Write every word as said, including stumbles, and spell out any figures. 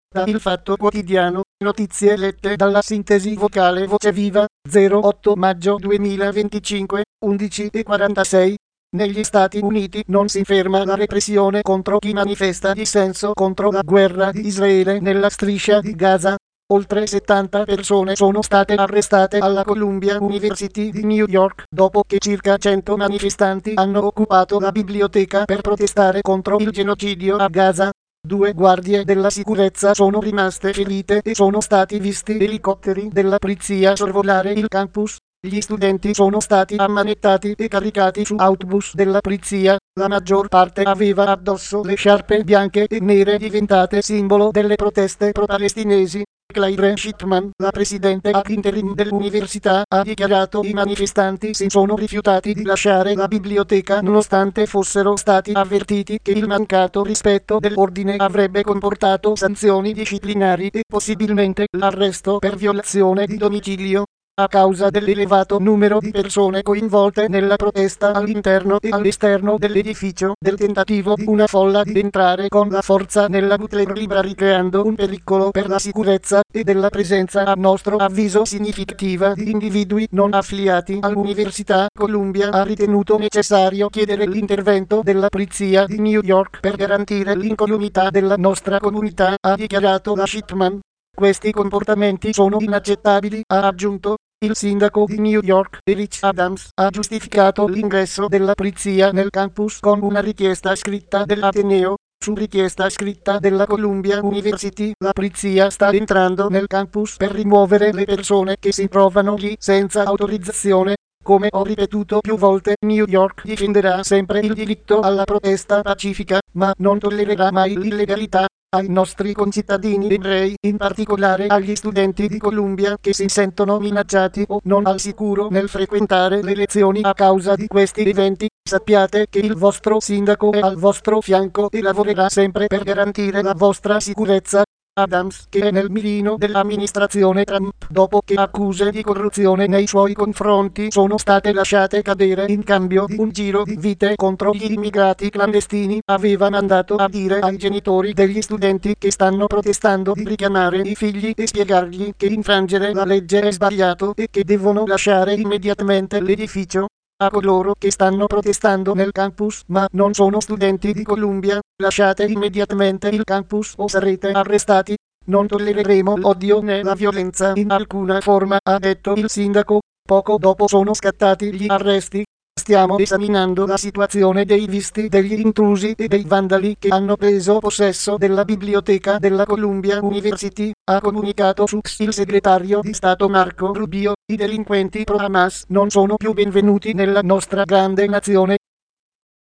Da Il Fatto Quotidiano, notizie lette dalla sintesi vocale Voce Viva, zero otto maggio duemilaventicinque, undici e quarantasei. Negli Stati Uniti non si ferma la repressione contro chi manifesta dissenso contro la guerra di Israele nella striscia di Gaza. Oltre settanta persone sono state arrestate alla Columbia University di New York dopo che circa cento manifestanti hanno occupato la biblioteca per protestare contro il genocidio a Gaza. Due guardie della sicurezza sono rimaste ferite e sono stati visti elicotteri della polizia sorvolare il campus. Gli studenti sono stati ammanettati e caricati su autobus della polizia. La maggior parte aveva addosso le sciarpe bianche e nere diventate simbolo delle proteste pro-palestinesi. Claire Shipman, la presidente ad interim dell'università, ha dichiarato i manifestanti si sono rifiutati di lasciare la biblioteca nonostante fossero stati avvertiti che il mancato rispetto dell'ordine avrebbe comportato sanzioni disciplinari e possibilmente l'arresto per violazione di domicilio. A causa dell'elevato numero di persone coinvolte nella protesta all'interno e all'esterno dell'edificio, del tentativo di una folla di entrare con la forza nella Butler Library creando un pericolo per la sicurezza, e della presenza a nostro avviso significativa di individui non affiliati all'Università Columbia, ha ritenuto necessario chiedere l'intervento della polizia di New York per garantire l'incolumità della nostra comunità, ha dichiarato la Shipman. Questi comportamenti sono inaccettabili, ha aggiunto. Il sindaco di New York, Eric Adams, ha giustificato l'ingresso della polizia nel campus con una richiesta scritta dell'Ateneo. Su richiesta scritta della Columbia University, la polizia sta entrando nel campus per rimuovere le persone che si trovano lì senza autorizzazione. Come ho ripetuto più volte, New York difenderà sempre il diritto alla protesta pacifica, ma non tollererà mai l'illegalità. Ai nostri concittadini ebrei, in particolare agli studenti di Columbia che si sentono minacciati o non al sicuro nel frequentare le lezioni a causa di questi eventi, sappiate che il vostro sindaco è al vostro fianco e lavorerà sempre per garantire la vostra sicurezza. Adams, che è nel mirino dell'amministrazione Trump dopo che accuse di corruzione nei suoi confronti sono state lasciate cadere in cambio di un giro di vite contro gli immigrati clandestini, aveva mandato a dire ai genitori degli studenti che stanno protestando di richiamare i figli e spiegargli che infrangere la legge è sbagliato e che devono lasciare immediatamente l'edificio. A coloro che stanno protestando nel campus ma non sono studenti di Columbia, lasciate immediatamente il campus o sarete arrestati. Non tollereremo l'odio né la violenza in alcuna forma, ha detto il sindaco. Poco dopo sono scattati gli arresti. Stiamo esaminando la situazione dei visti degli intrusi e dei vandali che hanno preso possesso della biblioteca della Columbia University, ha comunicato su X il segretario di Stato Marco Rubio. I delinquenti pro-Hamas non sono più benvenuti nella nostra grande nazione.